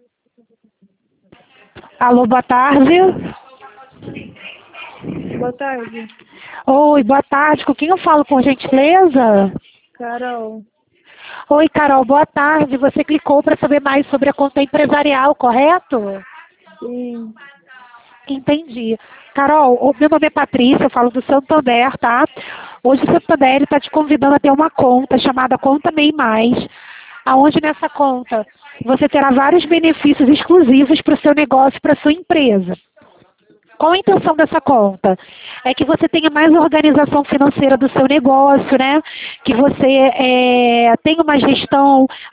Alô, boa tarde. Boa tarde, Oi, boa tarde. Com quem eu falo, por gentileza? Carol. Oi, Carol, boa tarde. Você clicou para saber mais sobre a conta empresarial, correto? Sim, Entendi. Carol, o meu nome é Patrícia, eu falo do Santander, tá? Hoje o Santander está te convidando a ter uma conta chamada Conta MEI Mais, aonde nessa conta você terá vários benefícios exclusivos para o seu negócio, para a sua empresa. Qual a intenção dessa conta? É que você tenha mais organização financeira do seu negócio, né? Que você tenha uma gestão